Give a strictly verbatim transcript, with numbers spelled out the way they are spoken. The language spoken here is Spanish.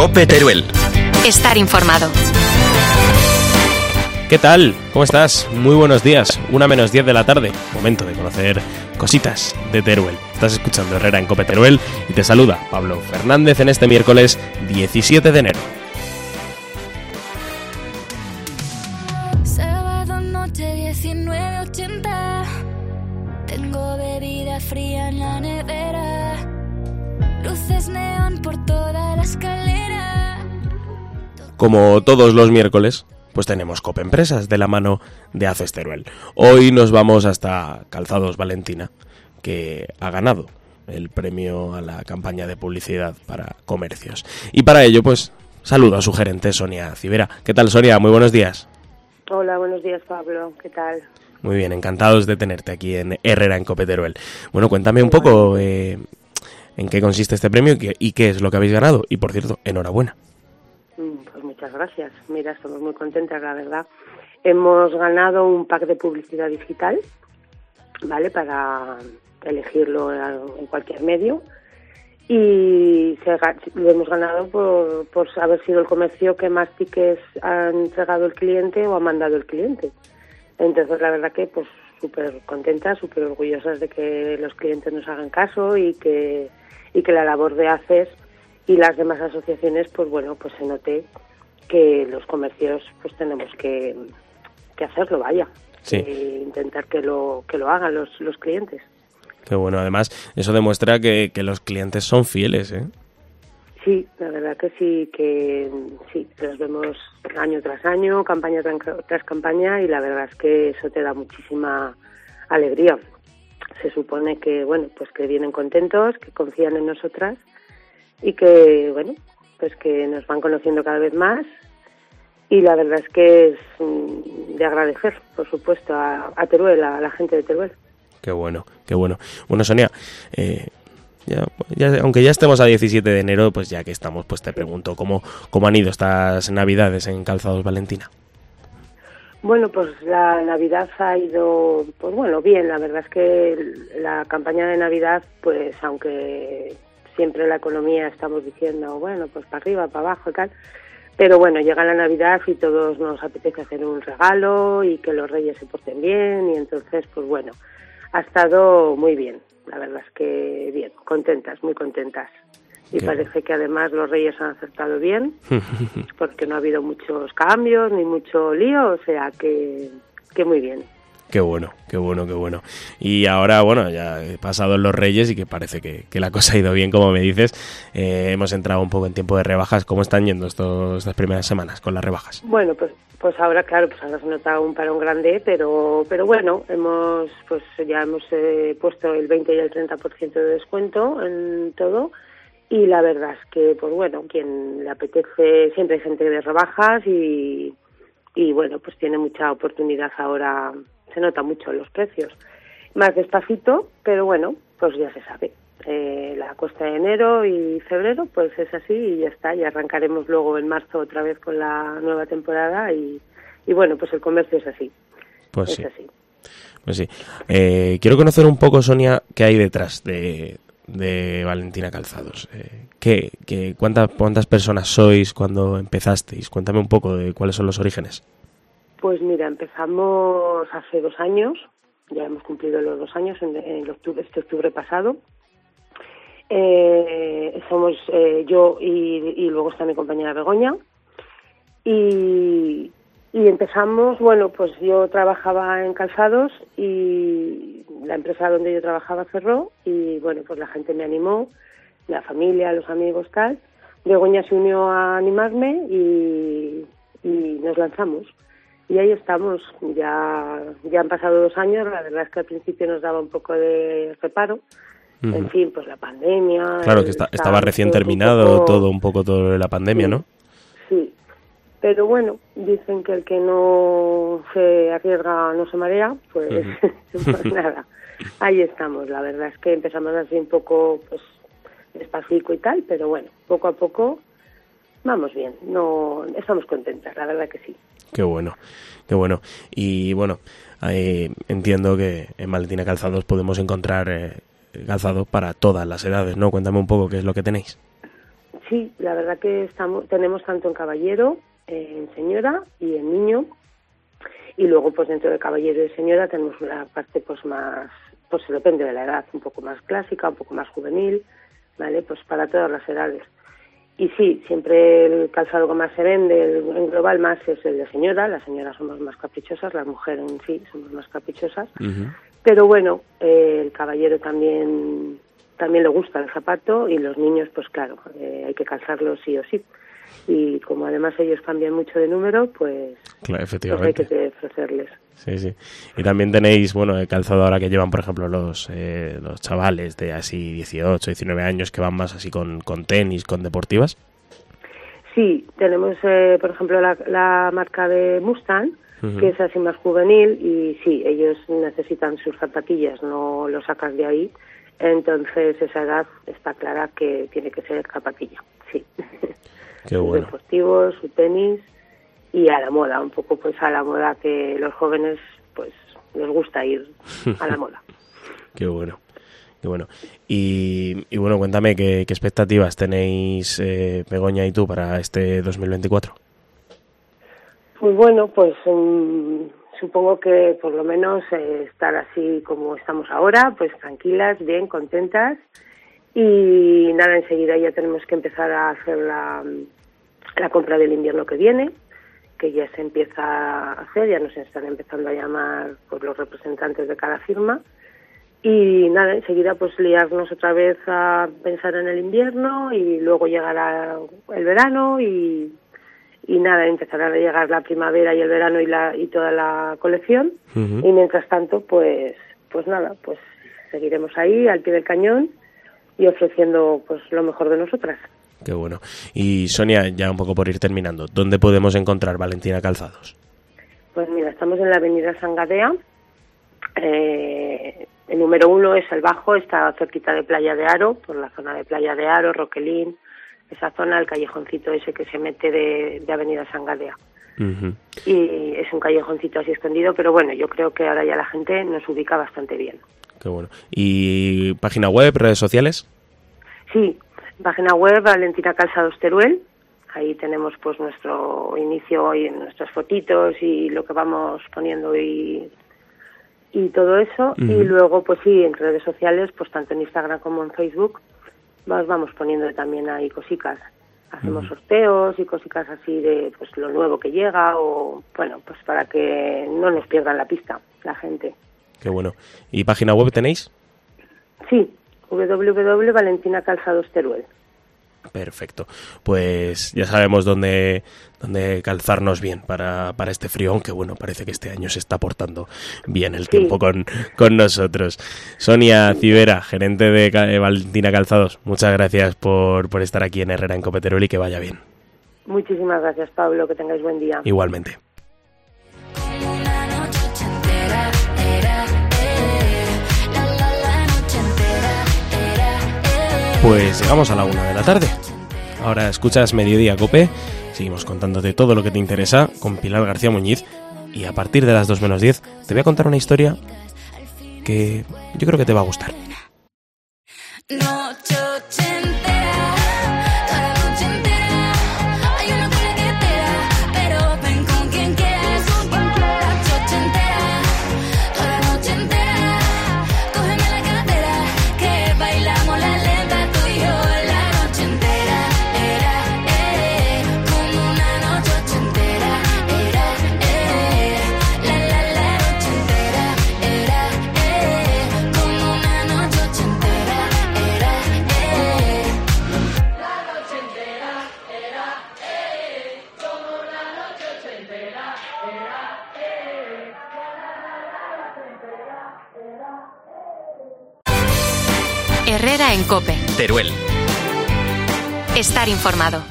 COPE Teruel. Estar informado. ¿Qué tal? ¿Cómo estás? Muy buenos días. Una menos diez de la tarde. Momento de conocer cositas de Teruel. Estás escuchando Herrera en COPE Teruel y te saluda Pablo Fernández en este miércoles diecisiete de enero. Sábado noche diecinueve ochenta. Tengo bebida fría en la nevera. Luces neón por toda la escalera. Como todos los miércoles, pues tenemos COPE Empresas de la mano de ACES Teruel. Hoy nos vamos hasta Calzados Valentina, que ha ganado el premio a la campaña de publicidad para comercios. Y para ello, pues, saludo a su gerente, Sonia Civera. ¿Qué tal, Sonia? Muy buenos días. Hola, buenos días, Pablo. ¿Qué tal? Muy bien, encantados de tenerte aquí en Herrera en COPE Teruel. Bueno, cuéntame un poco eh, en qué consiste este premio y qué, y qué es lo que habéis ganado. Y, por cierto, enhorabuena. Pues muchas gracias. Mira, estamos muy contentas, la verdad. Hemos ganado un pack de publicidad digital, ¿vale? Para elegirlo en cualquier medio. Y se, lo hemos ganado por, por haber sido el comercio que más tickets ha entregado el cliente o ha mandado el cliente. Entonces, la verdad que pues súper contentas, súper orgullosas de que los clientes nos hagan caso y que, y que la labor de ACES y las demás asociaciones, pues bueno, pues se note que los comercios pues tenemos que, que hacerlo, vaya, sí. E intentar que lo que lo hagan los, los clientes. Qué bueno, además, eso demuestra que, que los clientes son fieles, ¿eh? Sí, la verdad que sí, que sí, los vemos año tras año, campaña tras, tras campaña, y la verdad es que eso te da muchísima alegría. Se supone que, bueno, pues que vienen contentos, que confían en nosotras, y que, bueno, pues que nos van conociendo cada vez más, y la verdad es que es de agradecer, por supuesto, a, a Teruel, a la gente de Teruel. Qué bueno, qué bueno. Bueno, Sonia, eh, ya, ya, aunque ya estemos a diecisiete de enero, pues ya que estamos, pues te pregunto, ¿cómo, cómo han ido estas Navidades en Calzados Valentina? Bueno, pues la Navidad ha ido, pues bueno, bien, la verdad es que la campaña de Navidad, pues aunque siempre la economía estamos diciendo, bueno, pues para arriba, para abajo y tal, pero bueno, llega la Navidad y todos nos apetece hacer un regalo y que los reyes se porten bien, y entonces, pues bueno, ha estado muy bien, la verdad es que bien, contentas, muy contentas. Y Qué parece bueno. que además los reyes han acertado bien, porque no ha habido muchos cambios ni mucho lío, o sea que, que muy bien. Qué bueno, qué bueno, qué bueno. Y ahora, bueno, ya he pasado los Reyes y que parece que, que la cosa ha ido bien, como me dices. Eh, hemos entrado un poco en tiempo de rebajas. ¿Cómo están yendo estos, estas primeras semanas con las rebajas? Bueno, pues pues ahora, claro, pues ahora se nota un parón grande, pero pero bueno, hemos pues ya hemos eh, puesto el veinte y el treinta por ciento de descuento en todo. Y la verdad es que, pues bueno, quien le apetece, siempre hay gente de rebajas y, y bueno, pues tiene mucha oportunidad ahora. Se nota mucho en los precios. Más despacito, pero bueno, pues ya se sabe. Eh, la cuesta de enero y febrero, pues es así y ya está. Y arrancaremos luego en marzo otra vez con la nueva temporada y, y bueno, pues el comercio es así. Pues es sí. así. Pues sí. Eh, quiero conocer un poco, Sonia, qué hay detrás de, de Valentina Calzados. Eh, ¿qué, qué, cuántas, ¿Cuántas personas sois cuando empezasteis? Cuéntame un poco de cuáles son los orígenes. Pues mira, empezamos hace dos años, ya hemos cumplido los dos años en, en octubre, este octubre pasado. Eh, somos eh, yo y, y luego está mi compañera Begoña. Y, y empezamos, bueno, pues yo trabajaba en Calzados y la empresa donde yo trabajaba cerró y bueno, pues la gente me animó, la familia, los amigos, tal. Begoña se unió a animarme y, y nos lanzamos. Y ahí estamos, ya ya han pasado dos años, la verdad es que al principio nos daba un poco de reparo, uh-huh. En fin, pues la pandemia... Claro, que está, estaba recién terminado poco, todo, un poco todo de la pandemia, sí, ¿no? Sí, pero bueno, dicen que el que no se arriesga no se marea, pues, uh-huh. Pues nada, ahí estamos, la verdad es que empezamos así un poco, pues, despacito y tal, pero bueno, poco a poco vamos bien, no estamos contentas, la verdad que sí. Qué bueno, qué bueno. Y bueno, eh, entiendo que en Valentina Calzados podemos encontrar eh, calzado para todas las edades, ¿no? Cuéntame un poco qué es lo que tenéis. sí, la verdad que estamos tenemos tanto en caballero, eh, en señora y en niño. Y luego, pues dentro de caballero y señora tenemos una parte pues más, pues depende de la edad, un poco más clásica, un poco más juvenil, ¿vale? Pues para todas las edades. Y sí, siempre el calzado que más se vende, el, en global más es el de señora. Las señoras somos más caprichosas, las mujeres en sí somos más caprichosas. Uh-huh. Pero bueno, eh, el caballero también también le gusta el zapato y los niños, pues claro, eh, hay que calzarlos sí o sí. Y como además ellos cambian mucho de número, pues, claro, efectivamente. pues hay que ofrecerles. Sí, sí. Y también tenéis, bueno, el calzado ahora que llevan, por ejemplo, los eh, los chavales de así dieciocho, diecinueve años que van más así con, con tenis, con deportivas. Sí, tenemos, eh, por ejemplo, la, la marca de Mustang, uh-huh. que es así más juvenil, y sí, ellos necesitan sus zapatillas, no lo sacas de ahí. Entonces, esa edad está clara que tiene que ser zapatilla, sí. Qué bueno. Sus deportivos, su tenis y a la moda, un poco pues a la moda que los jóvenes pues les gusta ir a la moda. Qué bueno, qué bueno. Y, y bueno, cuéntame, ¿qué, qué expectativas tenéis, eh, Begoña y tú, para este dos mil veinticuatro? Pues bueno, pues um, supongo que por lo menos eh, estar así como estamos ahora, pues tranquilas, bien, contentas. Y nada, enseguida ya tenemos que empezar a hacer la, la compra del invierno que viene, que ya se empieza a hacer, ya nos están empezando a llamar pues, los representantes de cada firma. Y nada, enseguida pues liarnos otra vez a pensar en el invierno y luego llegará el verano y, y nada, empezará a llegar la primavera y el verano y, la, y toda la colección. Uh-huh. Y mientras tanto, pues, pues nada, pues seguiremos ahí al pie del cañón y ofreciendo pues lo mejor de nosotras. Qué bueno. Y Sonia, ya un poco por ir terminando, ¿dónde podemos encontrar Valentina Calzados? Pues mira, estamos en la avenida San Gadea. Eh, el número uno es el Bajo, está cerquita de Playa de Aro, por la zona de Playa de Aro, Roquelín, esa zona, el callejoncito ese que se mete de, de avenida San Gadea. Uh-huh. Y es un callejoncito así escondido, pero bueno, yo creo que ahora ya la gente nos ubica bastante bien. Qué bueno. ¿Y página web, redes sociales? Sí, página web Valentina Calzados Teruel. Ahí tenemos pues nuestro inicio y nuestras fotitos y lo que vamos poniendo y, y todo eso. Uh-huh. Y luego pues sí, en redes sociales, pues tanto en Instagram como en Facebook, nos vamos poniendo también ahí cositas. Hacemos uh-huh. sorteos y cositas así de pues lo nuevo que llega o bueno, pues para que no nos pierdan la pista la gente. Qué bueno. ¿Y página web tenéis? Sí, doble u doble u doble u punto valentina calzados teruel. Perfecto. Pues ya sabemos dónde, dónde calzarnos bien para, para este frío, aunque bueno, parece que este año se está portando bien el sí. tiempo con, con nosotros. Sonia Civera, gerente de Cal- Valentina Calzados, muchas gracias por, por estar aquí en Herrera en Cope Teruel y que vaya bien. Muchísimas gracias, Pablo, que tengáis buen día. Igualmente. Pues llegamos a la una de la tarde. Ahora escuchas Mediodía Cope. Seguimos contándote todo lo que te interesa con Pilar García Muñiz. Y a partir de las dos menos diez te voy a contar una historia que yo creo que te va a gustar. Herrera en Cope. Teruel. Estar informado.